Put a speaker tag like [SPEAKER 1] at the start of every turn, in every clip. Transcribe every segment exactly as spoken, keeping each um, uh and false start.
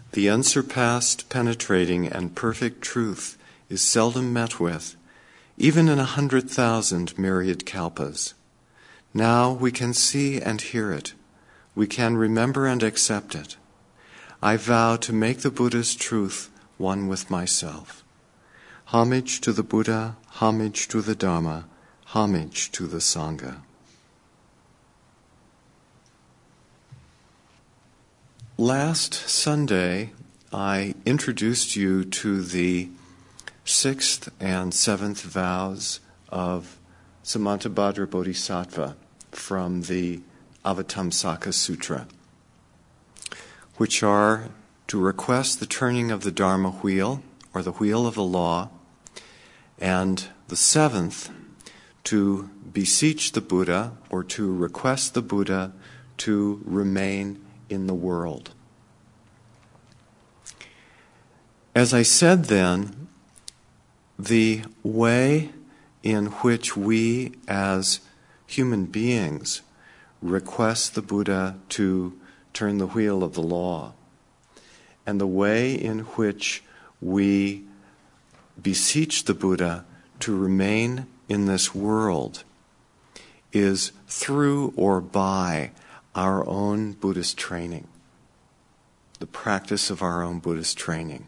[SPEAKER 1] The unsurpassed, penetrating, and perfect truth is seldom met with, even in a hundred thousand myriad kalpas. Now we can see and hear it. We can remember and accept it. I vow to make the Buddha's truth one with myself. Homage to the Buddha, homage to the Dharma, homage to the Sangha. Last Sunday, I introduced you to the sixth and seventh vows of Samantabhadra Bodhisattva from the Avatamsaka Sutra, which are to request the turning of the Dharma wheel, or the wheel of the law, and the seventh, to beseech the Buddha, or to request the Buddha to remain in the world. As I said then, the way in which we as human beings request the Buddha to turn the wheel of the law, and the way in which we beseech the Buddha to remain in this world is through or by our own Buddhist training, the practice of our own Buddhist training.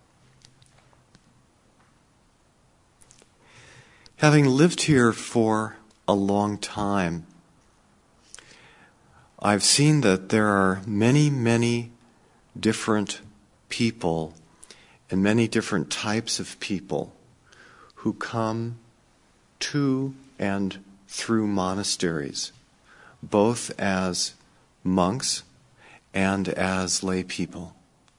[SPEAKER 1] Having lived here for a long time, I've seen that there are many, many different people and many different types of people who come to and through monasteries, both as monks and as lay people.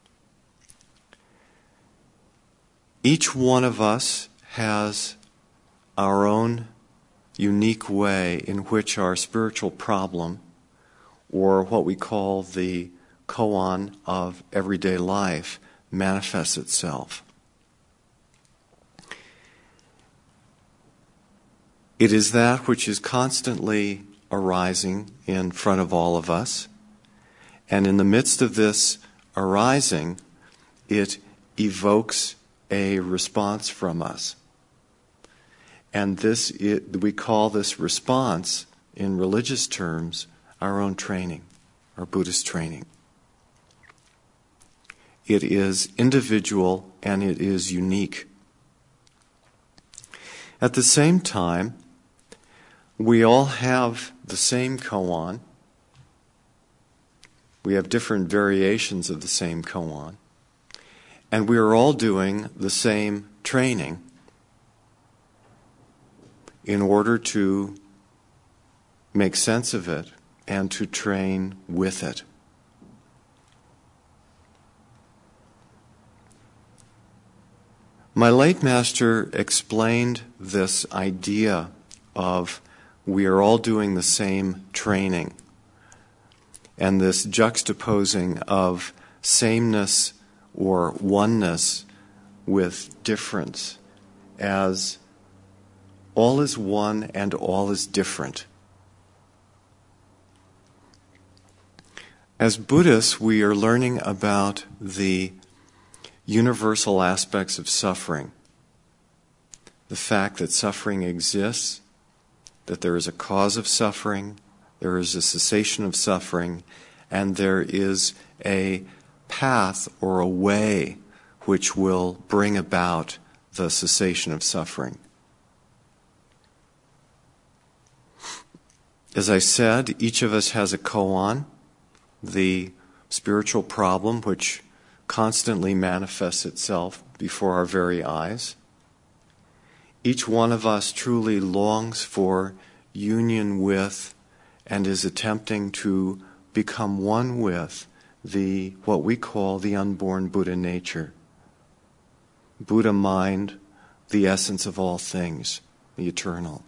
[SPEAKER 1] Each one of us has our own unique way in which our spiritual problem, or what we call the koan of everyday life, manifests itself. It is that which is constantly arising in front of all of us, and in the midst of this arising, it evokes a response from us. And this, it, we call this response, in religious terms, our own training, our Buddhist training. It is individual and it is unique. At the same time, we all have the same koan. We have different variations of the same koan. And we are all doing the same training in order to make sense of it and to train with it. My late master explained this idea of we are all doing the same training, and this juxtaposing of sameness or oneness with difference as all is one and all is different. As Buddhists, we are learning about the universal aspects of suffering. The fact that suffering exists, that there is a cause of suffering, there is a cessation of suffering, and there is a path or a way which will bring about the cessation of suffering. As I said, each of us has a koan, the spiritual problem which constantly manifests itself before our very eyes. Each one of us truly longs for union with and is attempting to become one with the what we call the unborn Buddha nature. Buddha mind, the essence of all things, the eternal.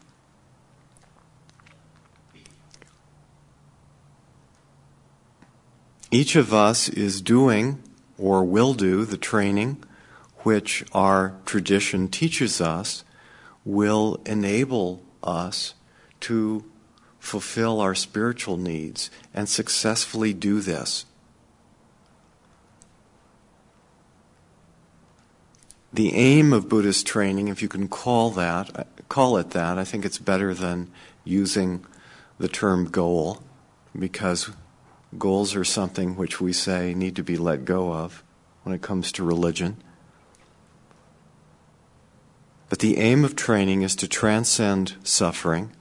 [SPEAKER 1] Each of us is doing or will do the training which our tradition teaches us will enable us to fulfill our spiritual needs and successfully do this. the aim of Buddhist training, if you can call that, call it that, I think it's better than using the term goal, because goals are something which we say need to be let go of when it comes to religion. But the aim of training is to transcend suffering,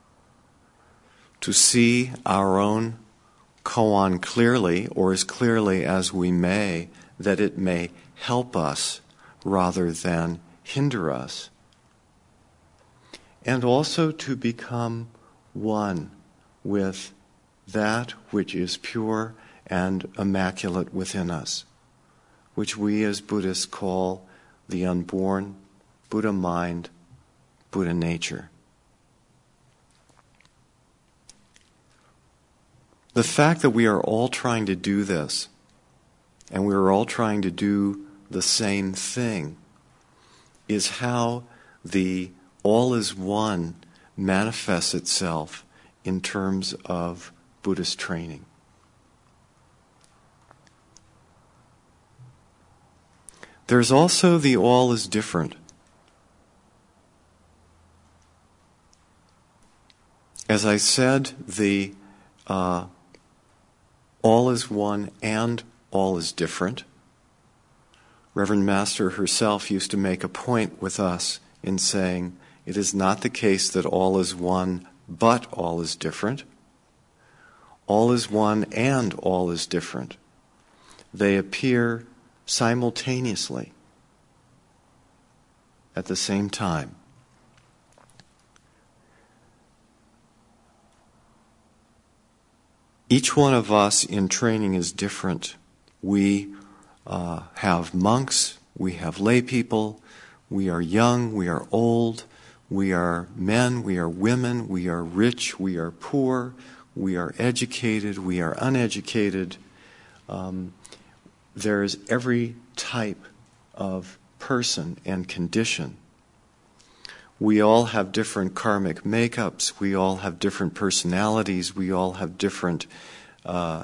[SPEAKER 1] to see our own koan clearly, or as clearly as we may, that it may help us rather than hinder us, and also to become one with that which is pure and immaculate within us, which we as Buddhists call the unborn, Buddha mind, Buddha nature. The fact that we are all trying to do this, and we are all trying to do the same thing, is how the all is one manifests itself in terms of Buddhist training. There's also the all is different. As I said, the uh, all is one and all is different. Reverend Master herself used to make a point with us in saying, it is not the case that all is one, but all is different. All is one and all is different. They appear simultaneously at the same time. Each one of us in training is different. We uh, have monks, we have lay people, we are young, we are old, we are men, we are women, we are rich, we are poor, we are educated, we are uneducated. Um, there's every type of person and condition. We all have different karmic makeups, we all have different personalities, we all have different uh,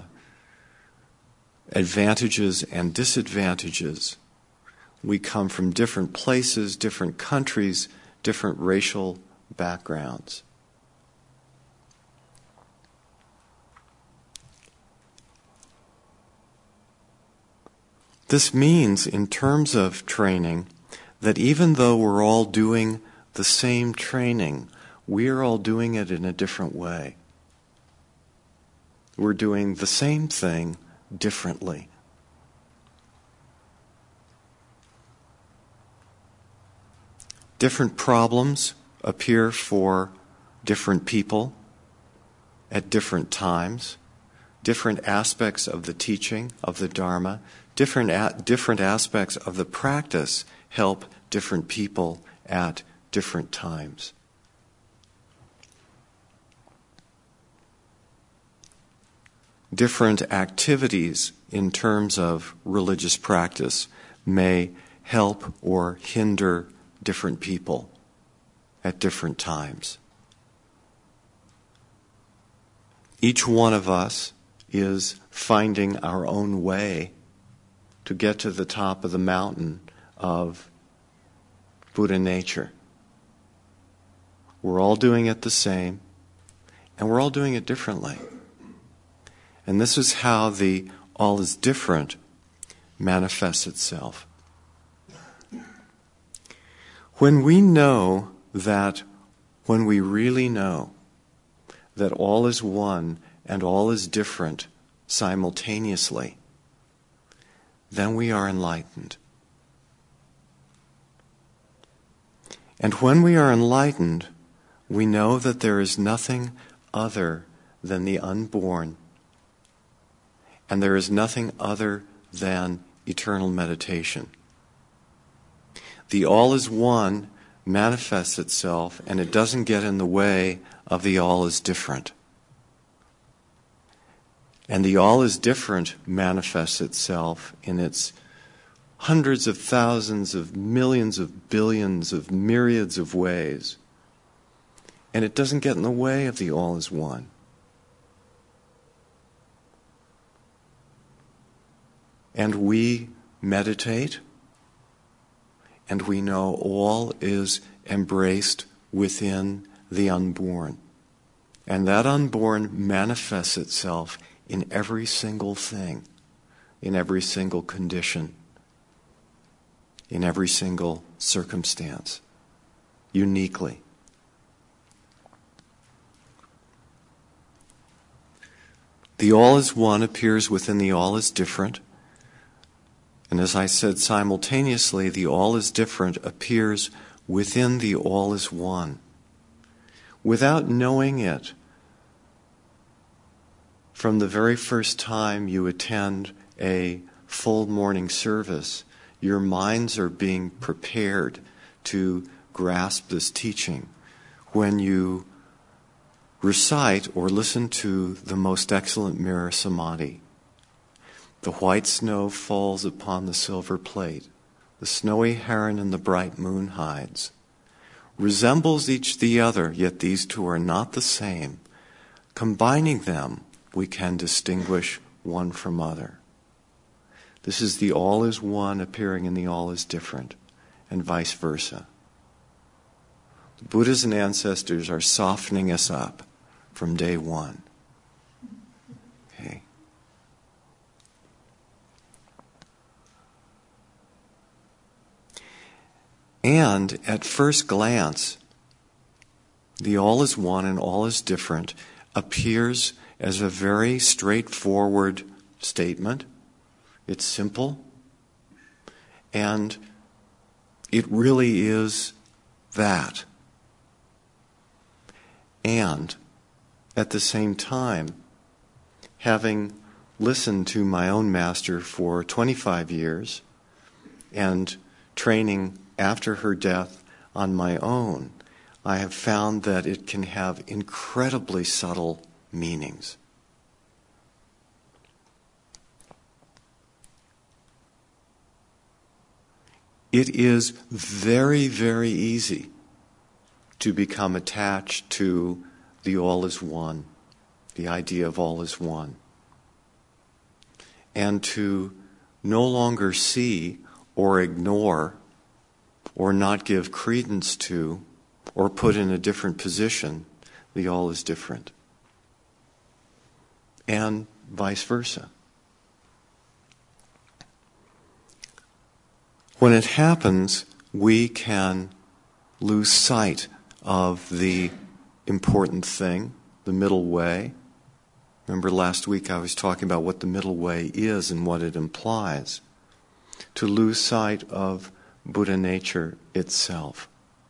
[SPEAKER 1] advantages and disadvantages. We come from different places, different countries, different racial backgrounds. This means, in terms of training, that even though we're all doing the same training, we are all doing it in a different way. We're doing the same thing differently. Different problems appear for different people at different times. Different aspects of the teaching, of the Dharma, different, a- different aspects of the practice help different people at different times. Different activities in terms of religious practice may help or hinder different people at different times. Each one of us is finding our own way to get to the top of the mountain of Buddha nature. We're all doing it the same, and we're all doing it differently. And this is how the all is different manifests itself. When we know that, when we really know that all is one and all is different simultaneously, then we are enlightened. And when we are enlightened, we know that there is nothing other than the unborn, and there is nothing other than eternal meditation. The all is one manifests itself, and it doesn't get in the way of the all is different. And the all is different manifests itself in its hundreds of thousands of millions of billions of myriads of ways. And it doesn't get in the way of the all is one. And we meditate and we know all is embraced within the unborn. And that unborn manifests itself in every single thing, in every single condition, in every single circumstance, uniquely. The all is one appears within the all is different. And as I said, simultaneously, the all is different appears within the all is one. Without knowing it, from the very first time you attend a full morning service, your minds are being prepared to grasp this teaching. When you recite or listen to the most excellent mirror samadhi, the white snow falls upon the silver plate, the snowy heron and the bright moon hides, resembles each the other, yet these two are not the same. Combining them, we can distinguish one from other. This is the all is one appearing in the all is different, and vice versa. The Buddhas and ancestors are softening us up from day one. Okay. And at first glance, the all is one and all is different appears as a very straightforward statement. It's simple, and it really is that. And at the same time, having listened to my own master for twenty-five years and training after her death on my own, I have found that it can have incredibly subtle meanings. It is very, very easy to become attached to the all is one, the idea of all is one, and to no longer see or ignore or not give credence to or put in a different position the all is different, and vice versa. When it happens, we can lose sight of the important thing, the middle way. Remember last week I was talking about what the middle way is and what it implies. To lose sight of Buddha nature itself.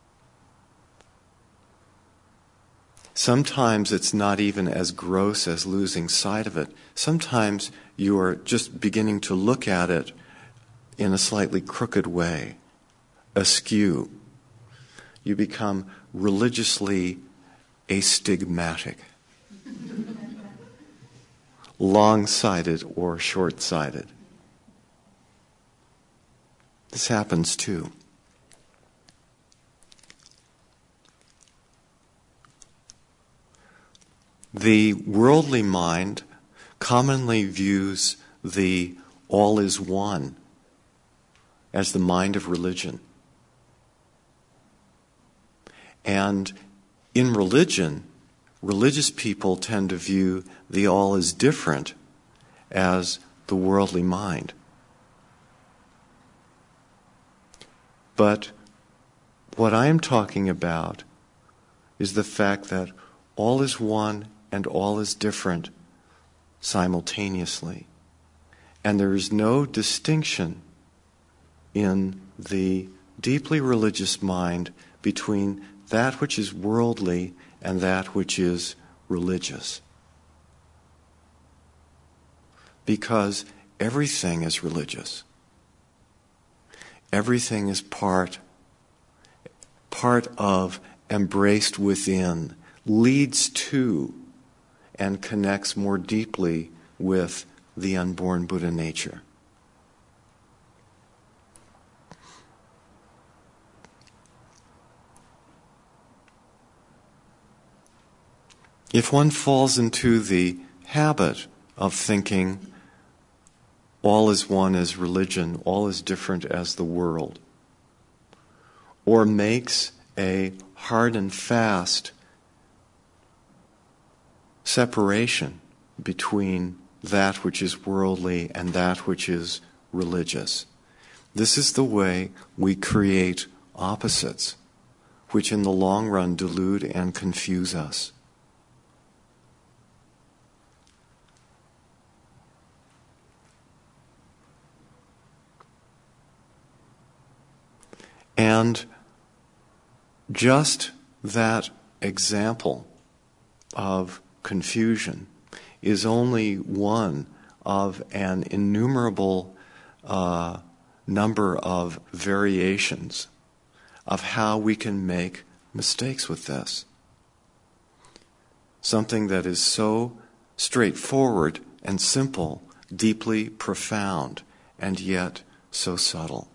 [SPEAKER 1] Sometimes it's not even as gross as losing sight of it. Sometimes you are just beginning to look at it in a slightly crooked way, askew. You become religiously astigmatic, long-sighted or short-sighted. This happens too. The worldly mind commonly views the all is one as the mind of religion. And in religion, religious people tend to view the all is different as the worldly mind. But what I am talking about is the fact that all is one and all is different simultaneously. And there is no distinction in the deeply religious mind between that which is worldly and that which is religious. Because everything is religious. Everything is part, part of, embraced within, leads to, and connects more deeply with the unborn Buddha nature. If one falls into the habit of thinking all is one as religion, all is different as the world, or makes a hard and fast separation between that which is worldly and that which is religious. This is the way we create opposites, which in the long run delude and confuse us. And just that example of confusion is only one of an innumerable uh, number of variations of how we can make mistakes with this. Something that is so straightforward and simple, deeply profound, and yet so subtle.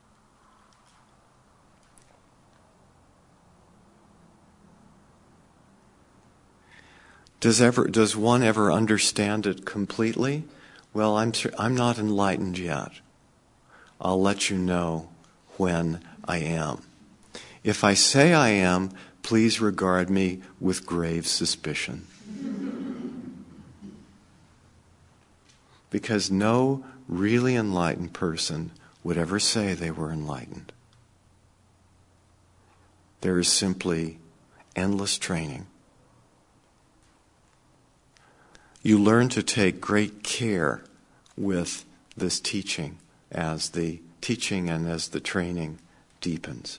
[SPEAKER 1] Does ever does one ever understand it completely? Well, I'm I'm not enlightened yet. I'll let you know when I am. If I say I am, please regard me with grave suspicion. Because no really enlightened person would ever say they were enlightened. There is simply endless training. You learn to take great care with this teaching as the teaching and as the training deepens.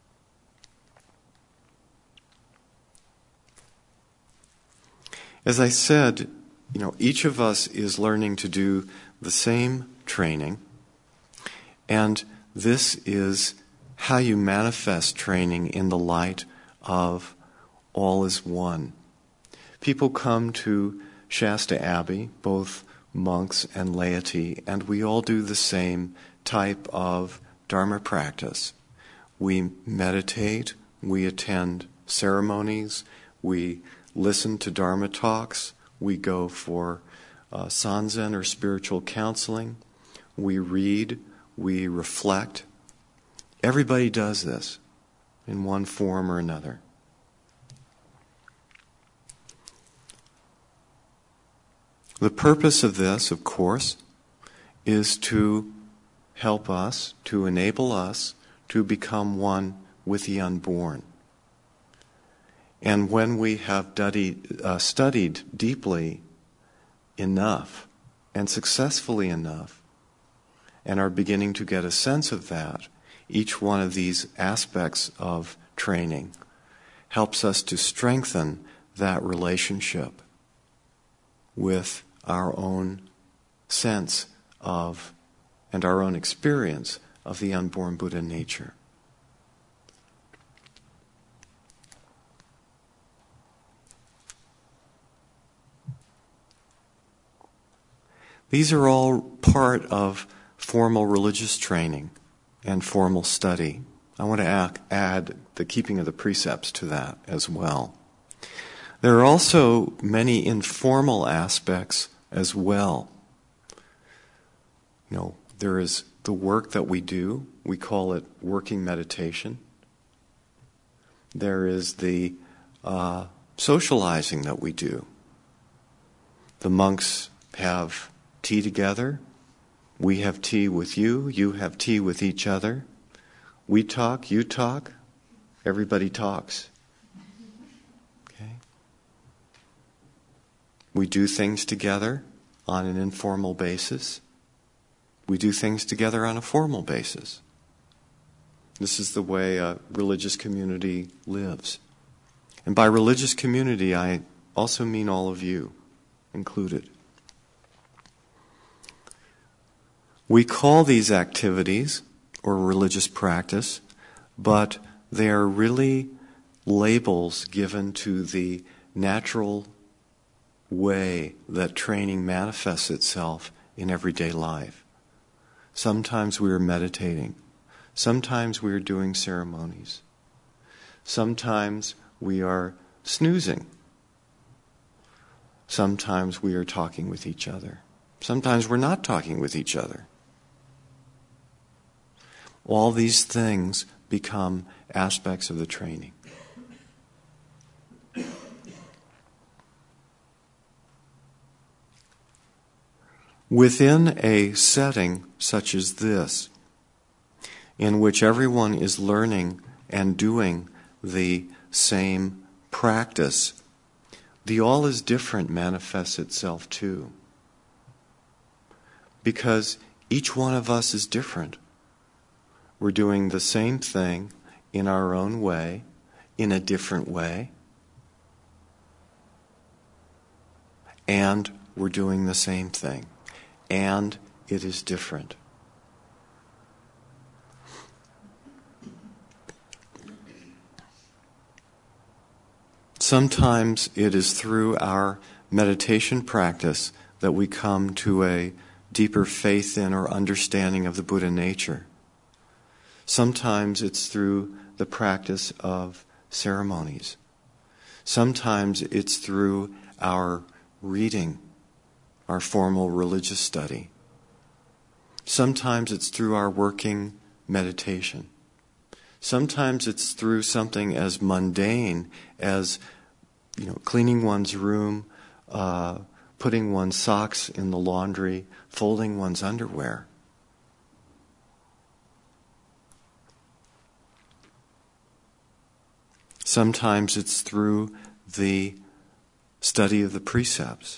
[SPEAKER 1] As I said, you know, each of us is learning to do the same training, and this is how you manifest training in the light of all is one. People come to Shasta Abbey, both monks and laity, and we all do the same type of Dharma practice. We meditate, we attend ceremonies, we listen to Dharma talks, we go for uh, sanzen or spiritual counseling, we read, we reflect. Everybody does this in one form or another. The purpose of this, of course, is to help us, to enable us to become one with the unborn. And when we have studied, uh, studied deeply enough and successfully enough, and are beginning to get a sense of that, each one of these aspects of training helps us to strengthen that relationship with our own sense of and our own experience of the unborn Buddha nature. These are all part of formal religious training and formal study. I want to add the keeping of the precepts to that as well. There are also many informal aspects as well. You know, there is the work that we do. We call it working meditation. There is the uh, socializing that we do. The monks have tea together. We have tea with you. You have tea with each other. We talk, you talk. Everybody talks. We do things together on an informal basis. We do things together on a formal basis. This is the way a religious community lives. And by religious community, I also mean all of you included. We call these activities, or religious practice, but they are really labels given to the natural way that training manifests itself in everyday life. Sometimes we are meditating. Sometimes we are doing ceremonies. Sometimes we are snoozing. Sometimes we are talking with each other. Sometimes we're not talking with each other. All these things become aspects of the training. Within a setting such as this, in which everyone is learning and doing the same practice, the all is different manifests itself too. Because each one of us is different. We're doing the same thing in our own way, in a different way, and we're doing the same thing, and it is different. Sometimes it is through our meditation practice that we come to a deeper faith in or understanding of the Buddha nature. Sometimes it's through the practice of ceremonies. Sometimes it's through our reading, our formal religious study. Sometimes it's through our working meditation. Sometimes it's through something as mundane as, you know, cleaning one's room, uh, putting one's socks in the laundry, folding one's underwear. Sometimes it's through the study of the precepts.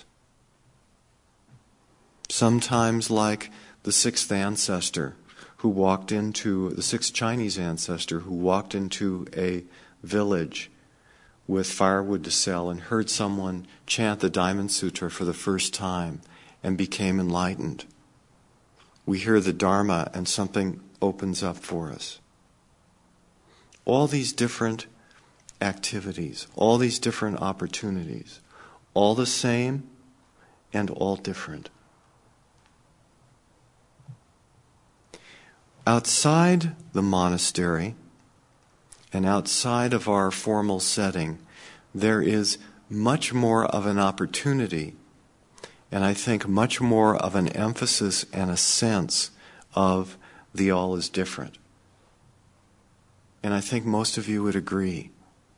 [SPEAKER 1] Sometimes, like the sixth ancestor who walked into, the sixth Chinese ancestor who walked into a village with firewood to sell and heard someone chant the Diamond Sutra for the first time and became enlightened. We hear the Dharma and something opens up for us. All these different activities, all these different opportunities, all the same and all different. Outside the monastery and outside of our formal setting, there is much more of an opportunity, and I think much more of an emphasis and a sense of the all is different. And I think most of you would agree.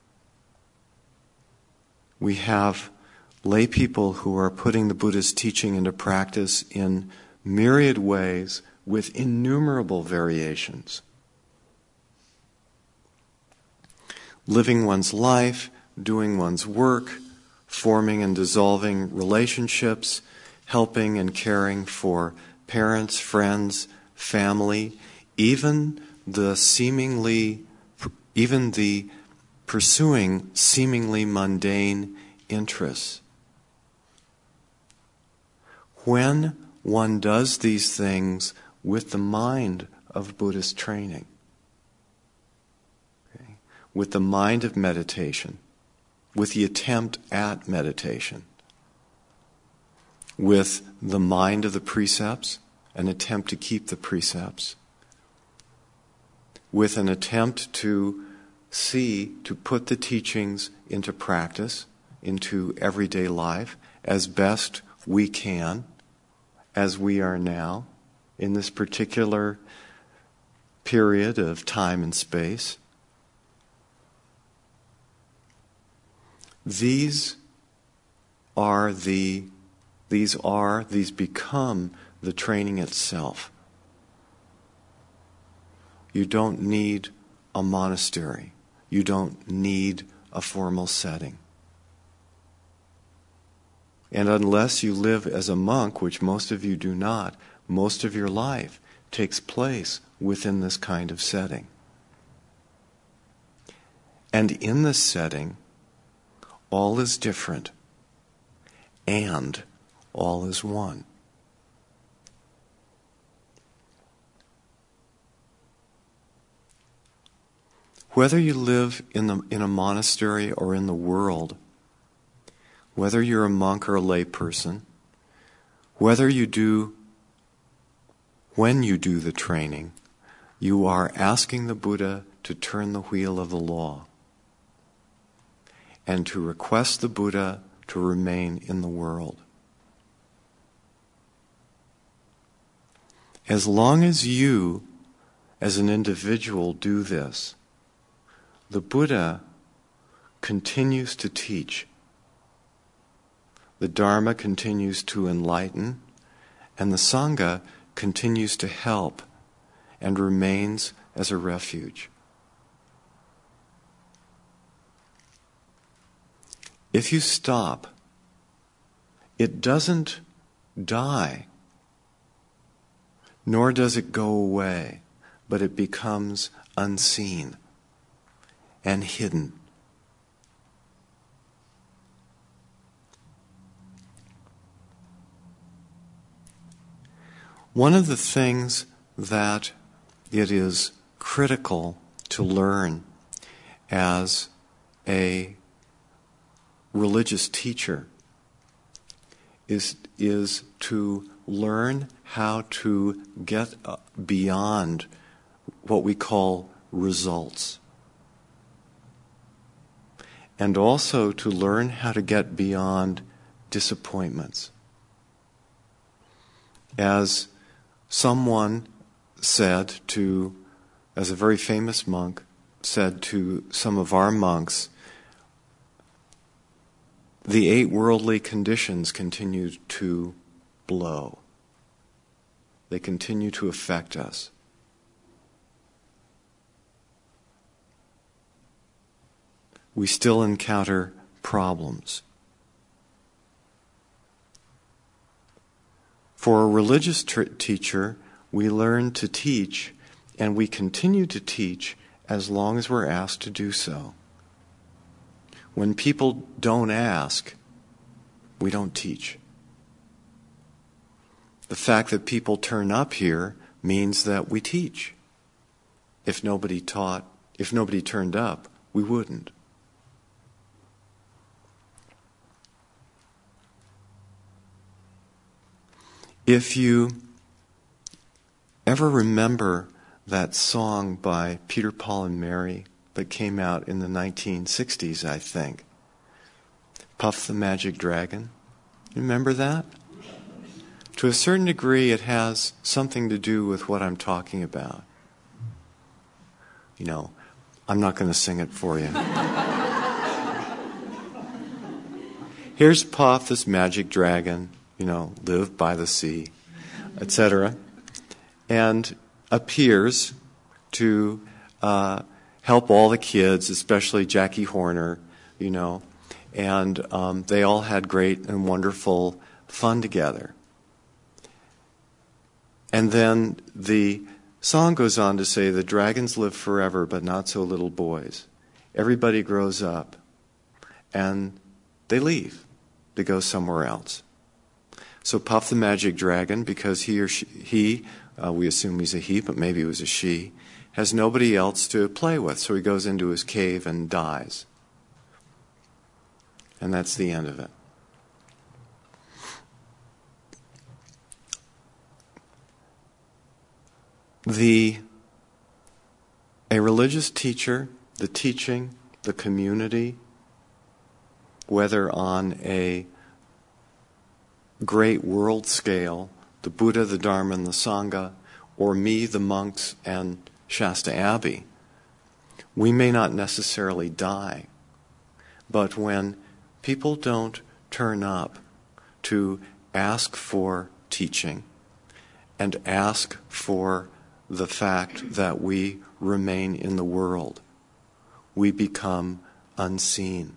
[SPEAKER 1] We have lay people who are putting the Buddha's teaching into practice in myriad ways with innumerable variations. Living one's life, doing one's work, forming and dissolving relationships, helping and caring for parents, friends, family, even the seemingly, even the pursuing seemingly mundane interests. When one does these things with the mind of Buddhist training, okay, with the mind of meditation, with the attempt at meditation, with the mind of the precepts, an attempt to keep the precepts, with an attempt to see, to put the teachings into practice, into everyday life, as best we can, as we are now, in this particular period of time and space. These are the, these are, these become the training itself. You don't need a monastery. You don't need a formal setting. And unless you live as a monk, which most of you do not, most of your life takes place within this kind of setting. And in this setting, all is different, and all is one. Whether you live in the in a monastery or in the world, whether you're a monk or a lay person, whether you do, when you do the training, you are asking the Buddha to turn the wheel of the law and to request the Buddha to remain in the world. As long as you, as an individual do this, the Buddha continues to teach. The Dharma continues to enlighten, and the Sangha continues to help and remains as a refuge. If you stop, it doesn't die, nor does it go away, but it becomes unseen and hidden. One of the things that it is critical to learn as a religious teacher is, is to learn how to get beyond what we call results. And also to learn how to get beyond disappointments. As someone said to, as a very famous monk said to some of our monks, the eight worldly conditions continue to blow. They continue to affect us. We still encounter problems. For a religious tr- teacher, we learn to teach, and we continue to teach as long as we're asked to do so. When people don't ask, we don't teach. The fact that people turn up here means that we teach. If nobody taught, if nobody turned up, we wouldn't. If you ever remember that song by Peter, Paul, and Mary that came out in the nineteen sixties, I think, Puff the Magic Dragon, remember that? To a certain degree, it has something to do with what I'm talking about. You know, I'm not going to sing it for you. Here's Puff, this magic dragon, you know, live by the sea, et cetera, and appears to uh, help all the kids, especially Jackie Horner, you know, and um, they all had great and wonderful fun together. And then the song goes on to say, the dragons live forever, but not so little boys. Everybody grows up, and they leave. They go somewhere else. So Puff the Magic Dragon, because he or she, he, uh, we assume he's a he, but maybe it was a she, has nobody else to play with. So he goes into his cave and dies. And that's the end of it. The, a religious teacher, the teaching, the community, whether on a great world scale, the Buddha, the Dharma, and the Sangha, or me, the monks, and Shasta Abbey, we may not necessarily die. But when people don't turn up to ask for teaching and ask for the fact that we remain in the world, we become unseen.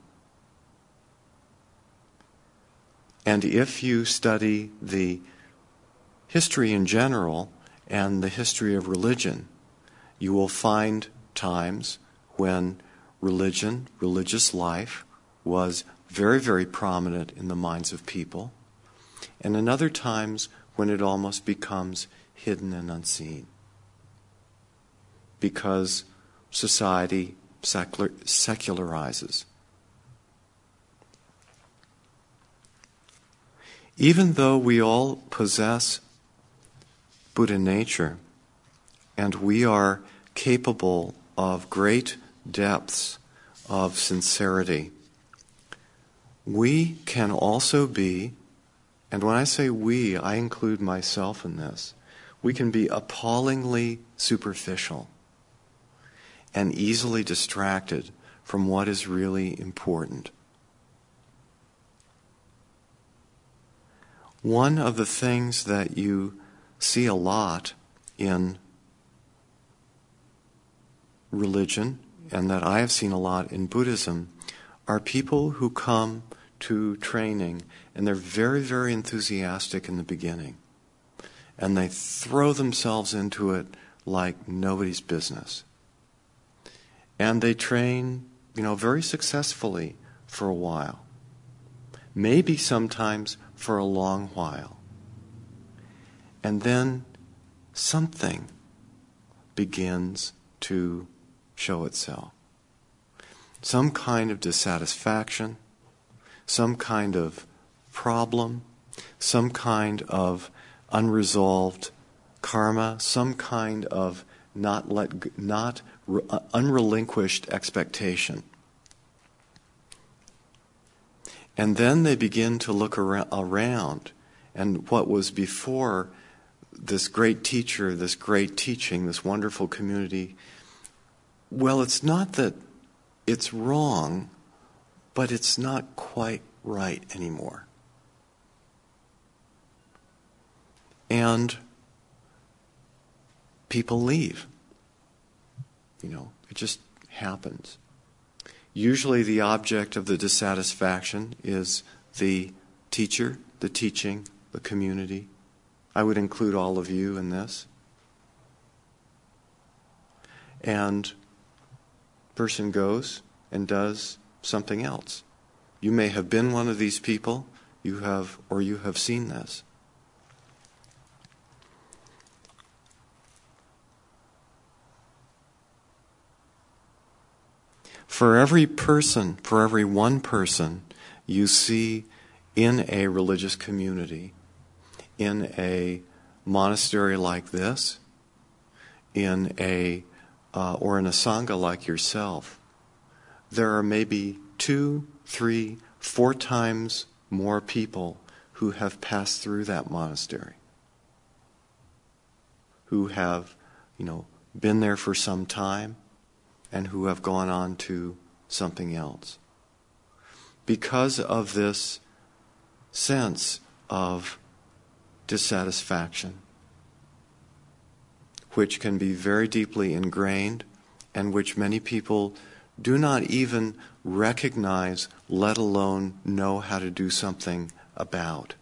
[SPEAKER 1] And if you study the history in general and the history of religion, you will find times when religion, religious life, was very, very prominent in the minds of people, and in other times when it almost becomes hidden and unseen, because society secular, secularizes. Even though we all possess Buddha nature, and we are capable of great depths of sincerity, we can also be, and when I say we, I include myself in this, we can be appallingly superficial and easily distracted from what is really important. One of the things that you see a lot in religion, and that I have seen a lot in Buddhism, are people who come to training and they're very, very enthusiastic in the beginning. And they throw themselves into it like nobody's business. And they train, you know, very successfully for a while. Maybe sometimes for a long while. And then something begins to show itself. Some kind of dissatisfaction, some kind of problem, some kind of unresolved karma, some kind of not let not uh, unrelinquished expectation. And then they begin to look ar- around, and what was before this great teacher, this great teaching, this wonderful community, well, it's not that it's wrong, but it's not quite right anymore. And people leave. You know, it just happens. Usually the object of the dissatisfaction is the teacher, the teaching, the community. I would include all of you in this. And person goes and does something else. You may have been one of these people, you have, or you have seen this. For every person, for every one person you see in a religious community, in a monastery like this, in a uh, or in a sangha like yourself, there are maybe two, three, four times more people who have passed through that monastery, who have, you know, been there for some time, and who have gone on to something else. Because of this sense of dissatisfaction, which can be very deeply ingrained and which many people do not even recognize, let alone know how to do something about.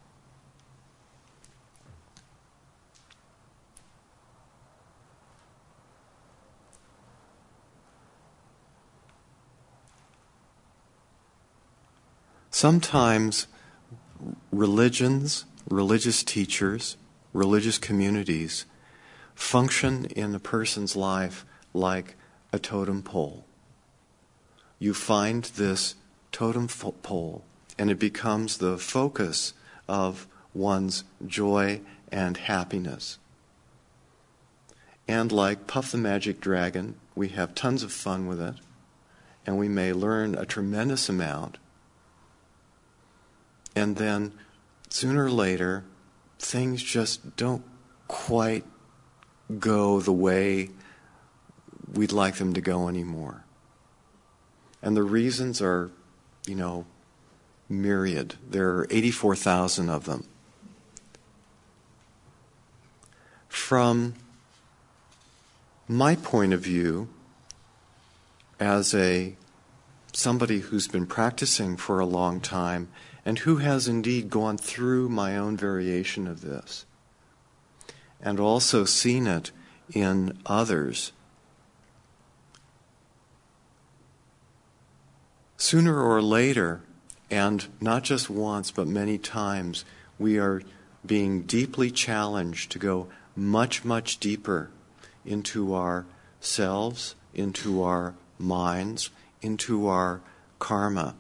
[SPEAKER 1] Sometimes religions, religious teachers, religious communities function in a person's life like a totem pole. You find this totem pole and it becomes the focus of one's joy and happiness. And like Puff the Magic Dragon, we have tons of fun with it, and we may learn a tremendous amount. And then, sooner or later, things just don't quite go the way we'd like them to go anymore. And the reasons are, you know, myriad. There are eighty-four thousand of them. From my point of view, as a somebody who's been practicing for a long time, and who has indeed gone through my own variation of this, and also seen it in others, sooner or later, and not just once, but many times, we are being deeply challenged to go much, much deeper into ourselves, into our minds, into our karma,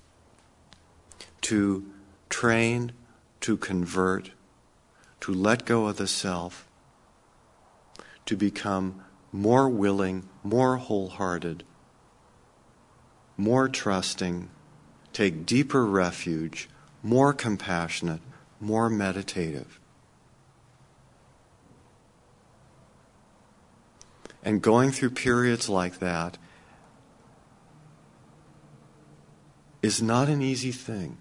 [SPEAKER 1] to train, to convert, to let go of the self, to become more willing, more wholehearted, more trusting, take deeper refuge, more compassionate, more meditative. And going through periods like that is not an easy thing.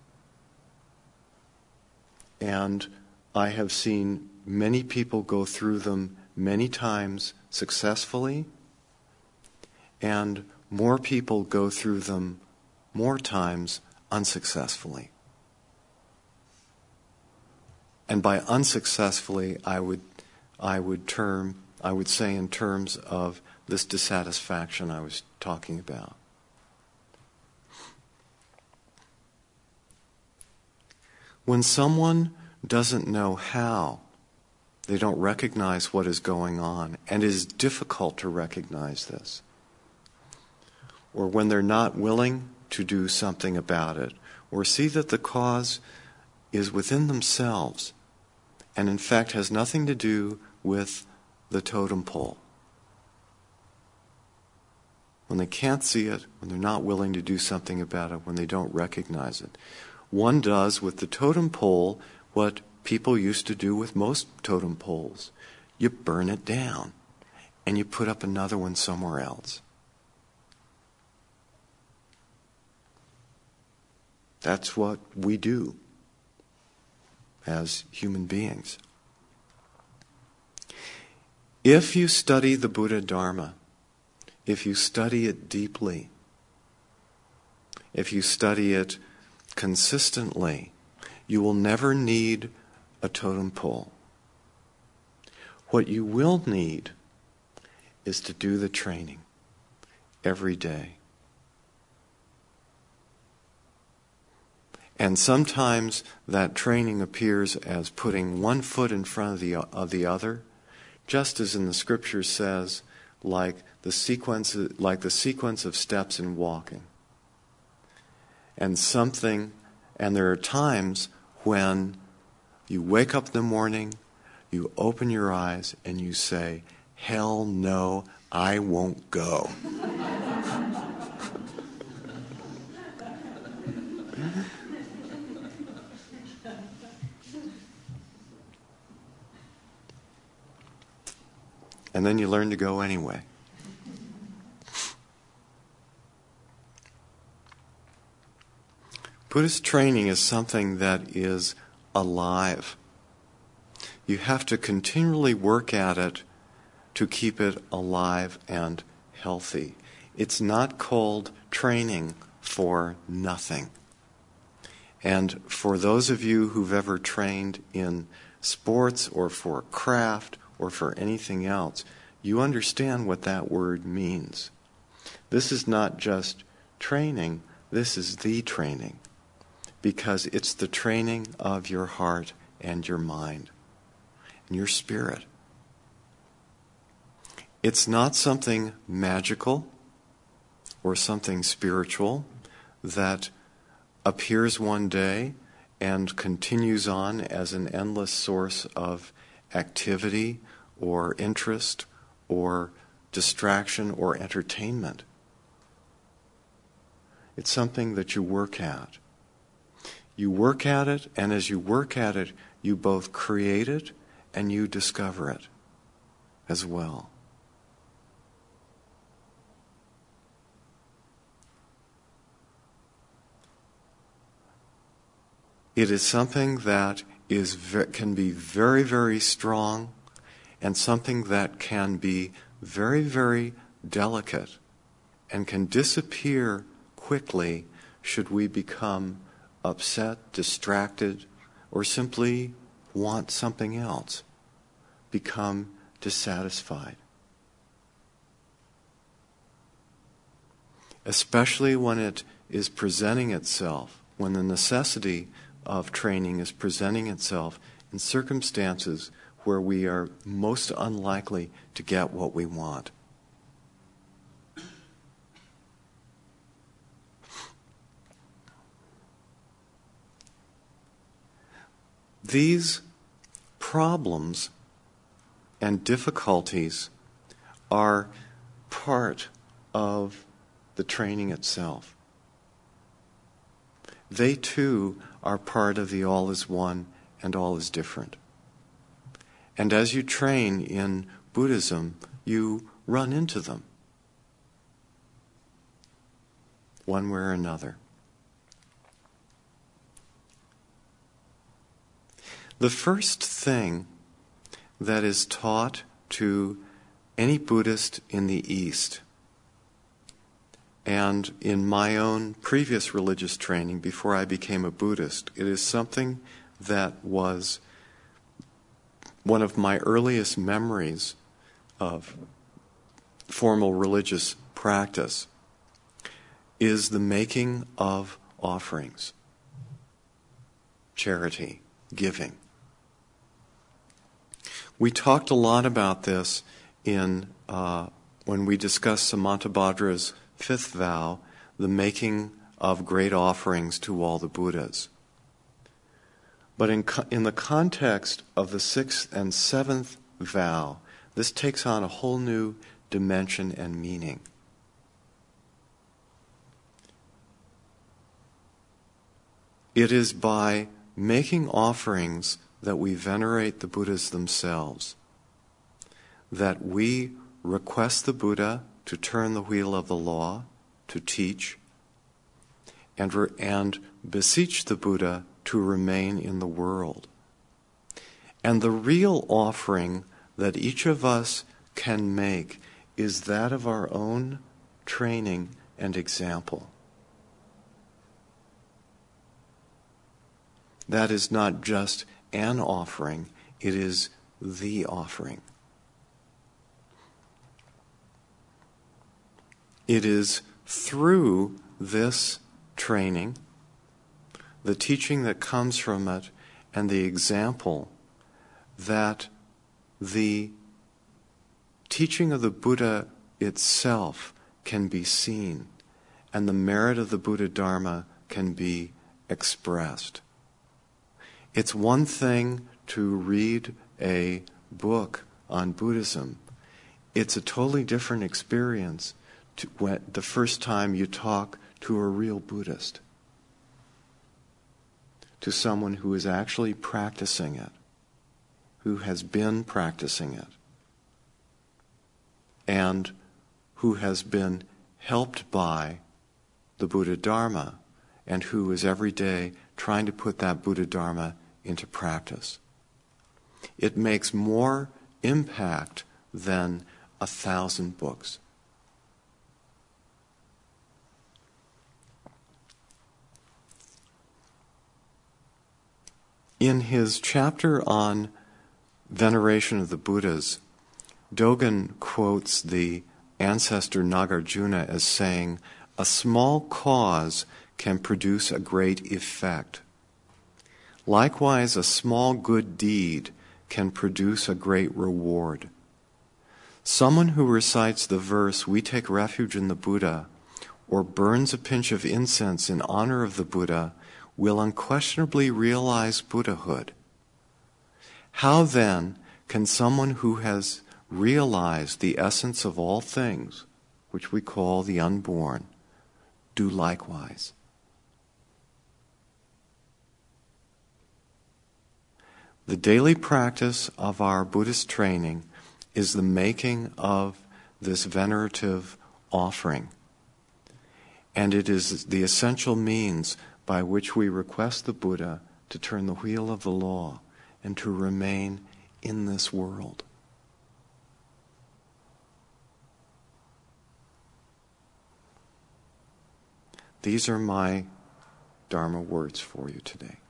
[SPEAKER 1] And I have seen many people go through them many times successfully, and more people go through them more times unsuccessfully. And by unsuccessfully, I would, I would term, I would say in terms of this dissatisfaction I was talking about. When someone doesn't know how, they don't recognize what is going on, and it is difficult to recognize this. Or when they're not willing to do something about it, or see that the cause is within themselves, and in fact has nothing to do with the totem pole. When they can't see it, when they're not willing to do something about it, when they don't recognize it. One does with the totem pole what people used to do with most totem poles. You burn it down, and you put up another one somewhere else. That's what we do as human beings. If you study the Buddha Dharma, if you study it deeply, if you study it consistently, you will never need a totem pole. What you will need is to do the training every day. And sometimes that training appears as putting one foot in front of the, of the other, just as in the scripture says, like the sequence, like the sequence of steps in walking. And something, and there are times when you wake up in the morning, you open your eyes, and you say, "Hell no, I won't go." And then you learn to go anyway. Buddhist training is something that is alive. You have to continually work at it to keep it alive and healthy. It's not called training for nothing. And for those of you who've ever trained in sports or for craft or for anything else, you understand what that word means. This is not just training, this is the training. Because it's the training of your heart and your mind and your spirit. It's not something magical or something spiritual that appears one day and continues on as an endless source of activity or interest or distraction or entertainment. It's something that you work at. You work at it, and as you work at it, you both create it and you discover it as well. It is something that is can be very, very strong, and something that can be very, very delicate and can disappear quickly should we become upset, distracted, or simply want something else, become dissatisfied. Especially when it is presenting itself, when the necessity of training is presenting itself in circumstances where we are most unlikely to get what we want. These problems and difficulties are part of the training itself. They too are part of the all is one and all is different. And as you train in Buddhism, you run into them, one way or another. The first thing that is taught to any Buddhist in the East, and in my own previous religious training before I became a Buddhist, it is something that was one of my earliest memories of formal religious practice, is the making of offerings, charity, giving. We talked a lot about this in uh, when we discussed Samantabhadra's fifth vow, the making of great offerings to all the Buddhas. But in, co- in the context of the sixth and seventh vow, this takes on a whole new dimension and meaning. It is by making offerings that we venerate the Buddhas themselves, that we request the Buddha to turn the wheel of the law, to teach, and, re- and beseech the Buddha to remain in the world. And the real offering that each of us can make is that of our own training and example. That is not just an offering, it is the offering. It is through this training, the teaching that comes from it, and the example, that the teaching of the Buddha itself can be seen, and the merit of the Buddha Dharma can be expressed. It's one thing to read a book on Buddhism. It's a totally different experience to when, the first time you talk to a real Buddhist, to someone who is actually practicing it, who has been practicing it, and who has been helped by the Buddha Dharma, and who is every day trying to put that Buddha Dharma into practice. It makes more impact than a thousand books. In his chapter on veneration of the Buddhas, Dogen quotes the ancestor Nagarjuna as saying, "A small cause can produce a great effect. Likewise, a small good deed can produce a great reward. Someone who recites the verse, 'We take refuge in the Buddha,' or burns a pinch of incense in honor of the Buddha, will unquestionably realize Buddhahood. How then can someone who has realized the essence of all things, which we call the unborn, do likewise?" The daily practice of our Buddhist training is the making of this venerative offering. And it is the essential means by which we request the Buddha to turn the wheel of the law and to remain in this world. These are my Dharma words for you today.